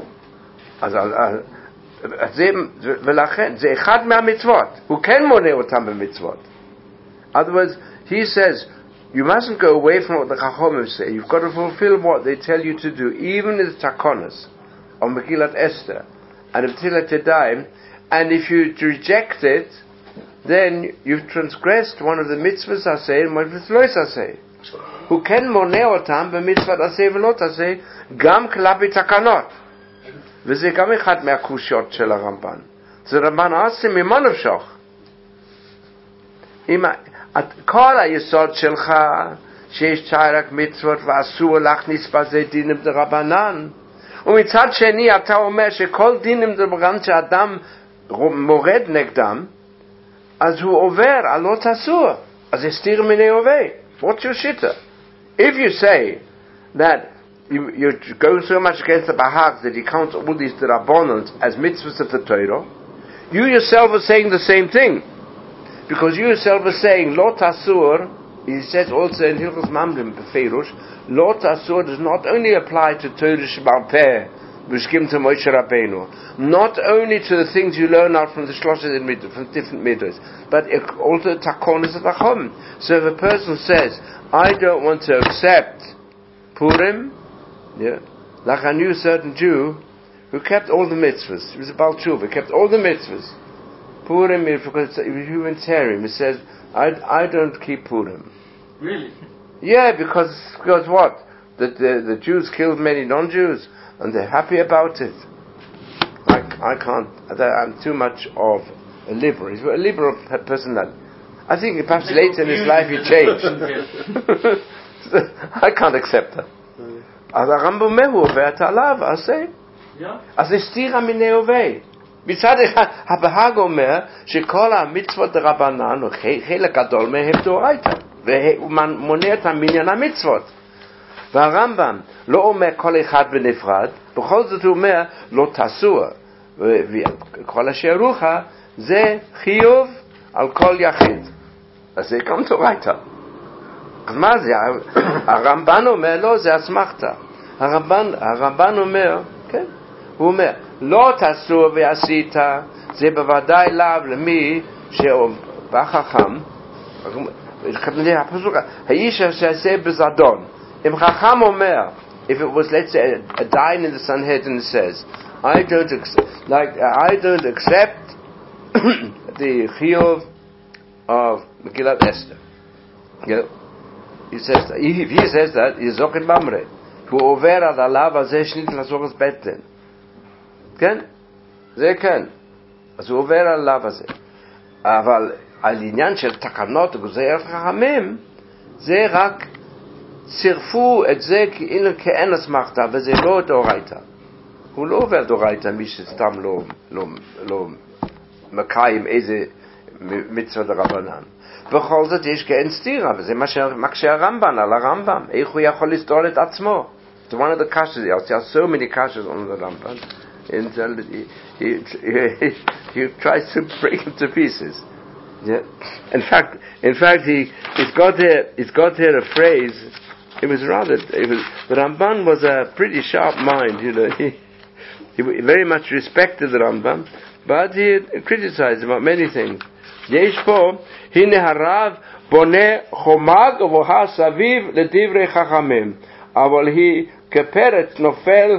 ולכן זה אחד מהמצוות. הוא כן מונה אותם במצוות. Otherwise, he says, you mustn't go away from what the Chachomim say. You've got to fulfill what they tell you to do, even in the Takonos, on Megillat Esther, and Megillat Yadayim. And if you reject it, then you've transgressed one of the mitzvahs aseh and one of the lois aseh. Who can moneh otam b'mitzvah aseh v'lot aseh gam klapi takanot. וזה גם אחד מהקושיות של הרמב"ן. זה רמב"ן עושה ממה נפשך. כל היסוד שלך שיש רק מצוות ואסור להכניס בזה דינים דרבנן, ומצד שני אתה אומר שכל דינים דרבנן שאדם מורד נגדם, אז הוא עובר על לא תסור. אז הסתיר מיני הווה. What's your shitta? If you say that you're going so much against the Bahag that he counts all these Rabbanans as mitzvahs of the Torah, you yourself are saying the same thing. Because you yourself are saying, Lo Tasur, he says also in Hilchos Mamrim, Beferush, Lo Tasur does not only apply to Torah Shebal Peh, B'shkim to Moshe Rabbeinu, not only to the things you learn out from the Shloshes Mitzvot, from different mitzvahs, but also Takonos of Achom. So if a person says, I don't want to accept Purim, like I knew a certain Jew who kept all the mitzvahs. He was a Baal Tshuva, kept all the mitzvahs. Purim, because he was humanitarian. He says, I don't keep Purim. Really? Yeah, because what? The Jews killed many non-Jews, and they're happy about it. I can't. I'm too much of a liberal. He's a liberal personality. I think perhaps later in his life he changed. I can't accept that. אז הרמב"ם אומר, הוא עובר את עליו, אז הסתירה מיני הווה. מצד אחד, הבהג אומר שכל המצוות דרבנן, חלק גדול מהם דאורייתא, והוא מונה את מניין המצוות. והרמב"ם לא אומר כל אחד בנפרד, בכל זאת הוא אומר, לא תסור, וכל אשר רוחה, זה חיוב על כל יחיד. אז זה גם דאורייתא. אז מה זה? הרמב"ן אומר, לא, זה אסמכתא. הרמב"ן אומר, כן, הוא אומר, לא תסור ועשית, זה בוודאי לאו למי שבא חכם, האיש שעשה בזדון. אם חכם אומר, if it was, let's say, a dine in the Sanhedrin says, I don't accept the chiyuv of Megillat Esther. He says that, if he says that, he's Zokin Mamre, who over ad alav azeh shnit lazoras beten. כן? זה כן. אז הוא עובר על הלאו הזה. אבל על עניין של תקנות וגוזרי חכמים, זה רק צירפו את זה כאילו כאין אסמכתא, וזה לא דאורייתא. הוא לא עובר דאורייתא, מי שסתם לא מקיים איזה מצווה דרבנן. בכל זאת יש כאין סתירה, וזה מה שמקשה הרמב"ן על הרמב"ם. איך הוא יכול לסתור את עצמו? It's one of the kashas. There are so many kashas on the Rambam. He tries to break him to pieces. Yeah. In fact, he's got here a phrase. The Ramban was a pretty sharp mind, you know. He very much respected the Rambam, but he criticized about many things. יש פה, הנה הרב בונה חומג ובוהה סביב לדברי חכמים, אבל היא כפרץ נופל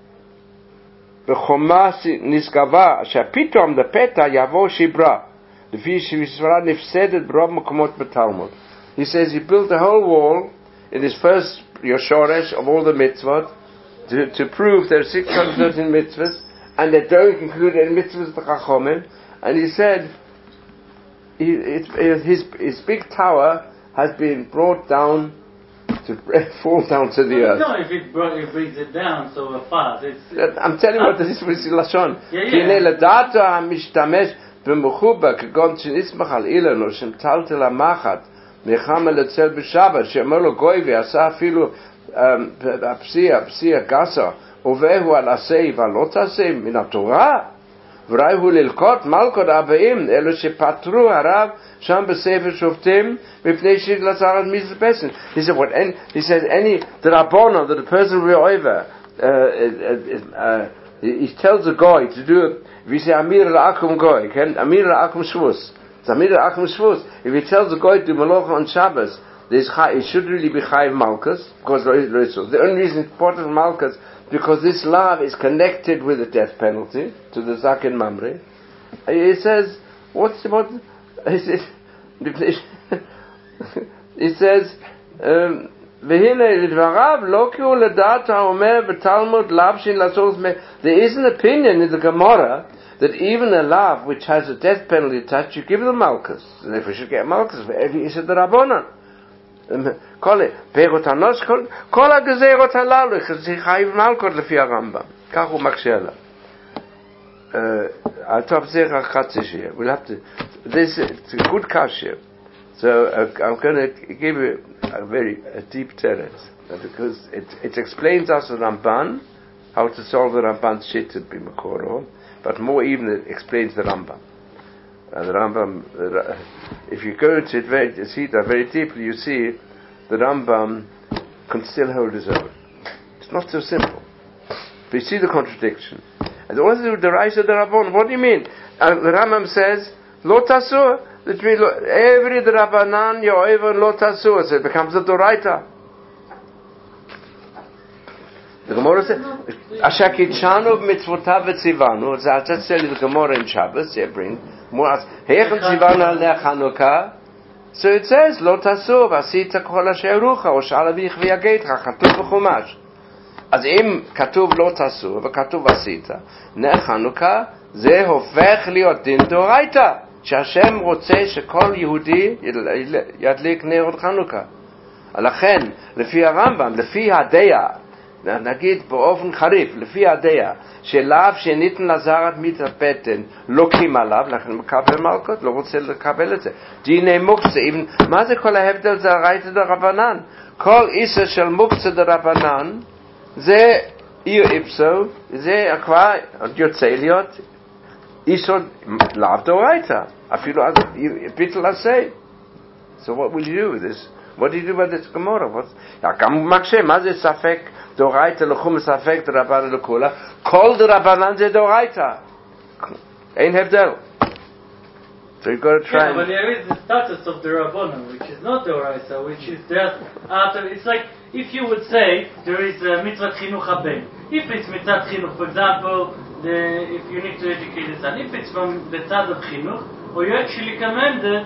בחומה נשגבה, שפתאום לפתע יבוא שברה, לפי שסברה נפסדת ברוב מקומות בתלמוד. He says he built the whole wall in his first Yoshoresh of all the mitzvot to prove there are 613 mitzvahs, and they don't include any mitzvahs of the Chachomim, and he said his big tower has been brought down to fall down to the earth. No, if it brings it down so fast, I'm telling you what this is לשון. Yeah. כי הנה לדעתו המשתמש במחובר כגון שנסמך על אילן או שמטלטל המחט נחמה לצל בשבת שאמר לו גוי ועשה אפילו הפסיע גסה ובהו על עשה ולא תעשה מן התורה וראי הוא ללקוט מלכות אבאים אלו שפטרו הרב שם בספר שופטים מפני שלצרת מיזבסן. He said what? He says any the rabbono that a person will over he tells a guy to do it. If he say Amir al-Akum goy, Amir al-Akum shvus. It's Amir al-Akum shvus. If he tells the guy to do Malocha on Shabbos, it should really be Chayiv Malkus, because the only reason it's important for Malkus because this love is connected with the death penalty to the Zaken Mamre. He says, he says, there is an opinion in the Gemara that even a lav which has a death penalty attached, you give them malchus. And if we should get malchus for every issue the Rabbanan. Kol ha-gezerot halalu, chayiv malchut lefi Rambam. Kach hu maksheh alav. I'll talk here. We'll have to. This it's a good kashya. So I'm going to give you a deep teretz because it explains us the Ramban how to solve the Ramban's shit at Bimakoro, but more even it explains the Rambam. The Rambam, if you go into it very deeply, you see the Rambam can still hold his own. It's not so simple. But you see the contradiction. And also the rise of the Rabbon. What do you mean? The Rambam says, Lo tasur. That means every Rabbanan yo'evan lo tasur. So it becomes a Doraita. The Gemara says, Asher kitshanu b'mitzvotav v'tzivanu. I'll just tell you the Gemara in Shabbos. They bring more. Hechen tzivanu al ner Chanukah. So it says, Lo tasur v'asita kol asher rucha o sh'al avich v'yagetcha. Chatuv v'chumash. אז אם כתוב לא תעשו וכתוב עשית, נר חנוכה זה הופך להיות דין דאורייתא, שהשם רוצה שכל יהודי ידליק נרות חנוכה. לכן, לפי הרמב"ם, לפי הדעה, נגיד באופן חריף, לפי הדעה, שלאו שניתן לזרת מתאבטן לוקים עליו, לכן מקבל מלכות, לא רוצה לקבל את זה. דיני מוקצה, מה זה כל ההבדל? זה ראית דרבנן. כל איסר של מוקצה דרבנן, זה איר איפסו, זה כבר יוצא להיות איסוד לאו דאורייתא, אפילו אז ביטל עשה. So what will you do with this? What do you do with this Gemara? גם מקשה, מה זה ספק דאורייתא לחום ספק דרבנן לכולה? כל דרבנן זה דאורייתא. אין הבדל. So you've got to try. Yeah, but there is the status of the Rabbanan, which is not the Oraisa, which is there after. It's like if you would say there is a mitzvah chinuch haben. If it's mitzvah chinuch, for example, if you need to educate the son, if it's from the side of chinuch, or you actually commanded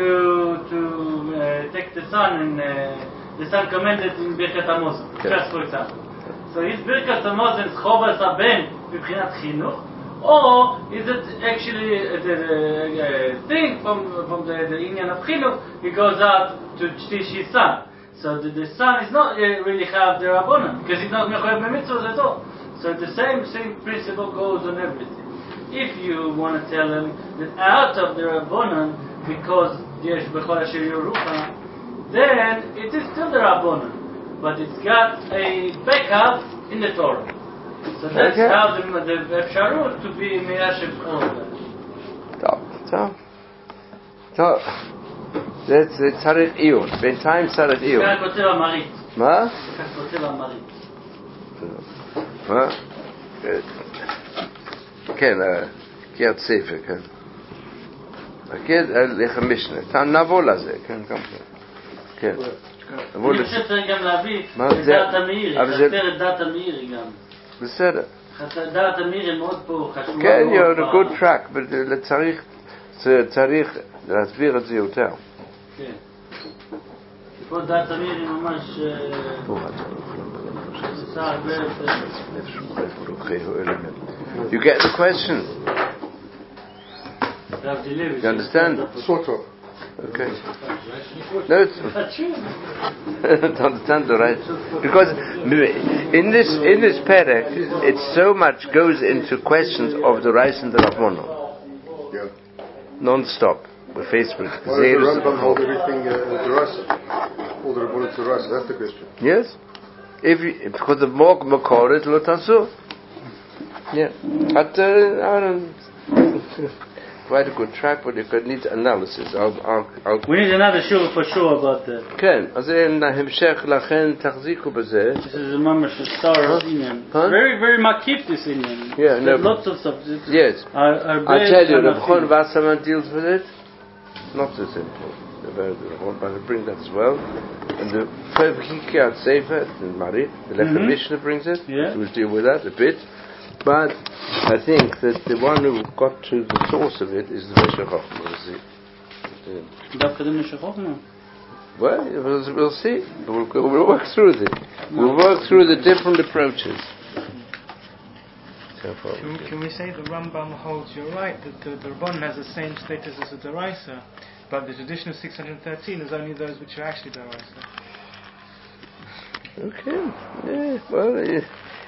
to take the son and the son commanded in Birkat Hamazon, just for example. So is Birkat Hamazon chovas haben b'bchinat chinuch? Or is it actually the thing from the Inyan of Chinuch? He goes out to teach his son. So the son is not really have the Rabbanan because he's not mechayev b'mitzvahs at all. So the same principle goes on everything. If you want to tell him that out of the Rabbanan because yesh bechol asher yorucha, then it is still the Rabbanan, but it's got a backup in the Torah. So that's how the Efsharut to be Meyashiv all of that. טוב. זה צריך עיון. בינתיים צריך עיון. כך כותב המרית. מה? כך כותב המרית. מה? כן, קריאת ספר, כן. לך משנה. נבוא לזה, כן, גם כן. אני חושב שצריך גם להביא את דעת המאירי, חסר את דעת המאירי גם. בסדר. דעת המאירי מאוד פה חשובה. כן, you're on a good track, but צריך להסביר את זה יותר. כן. פה דעת המאירי ממש... You get the question? You understand? Sort of. Okay. No, it's to understand the right, because in this perek, it so much goes into questions of the rice and the Rabbonon. Yeah. Non-stop. We're faced with Why does the Rambam hold everything the rice? All the Rabbonon to rice. That's the question. Yes. Because the more Makoret lo tasu. Yeah. But I don't. Quite a good track, but it needs analysis. We need another show for sure about that. כן, אז אין המשך, לכן תחזיקו בזה. This is a mamash star Indian. Very, very makif this Indian. Yeah, no. Lots of subjects. Yes. I tell you, the Bchon Wasserman deals with it. Not so simple. The very good one, but I bring that as well. And the Hikiyat Sefer, the Marit, the Lechem Mishnah brings it. Yeah. So we'll deal with that a bit. But I think that the one who got to the source of it is the Meshech Chochmah. Well, we'll see. We'll work through it. We'll work through the different approaches. Can we say the Rambam holds you're right, that the Rabban has the same status as the Deraisa, but the tradition of 613 is only those which are actually Deraisa? Okay. Yeah, well...